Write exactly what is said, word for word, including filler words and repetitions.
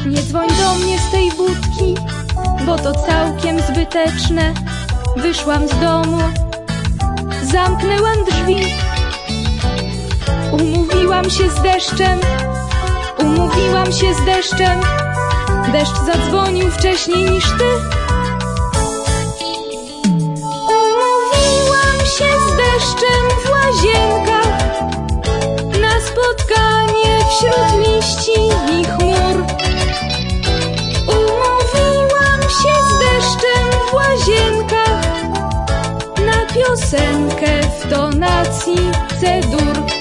Nie dzwoń do mnie z tej budki, bo to całkiem zbyteczne. Wyszłam z domu, zamknęłam drzwi. Umówiłam się z deszczem, umówiłam się z deszczem. Deszcz zadzwonił wcześniej niż ty. Umówiłam się z deszczem w łazienkach na spotkanie wśród liści i chmur. Umówiłam się z deszczem w łazienkach na piosenkę w tonacji C-dur.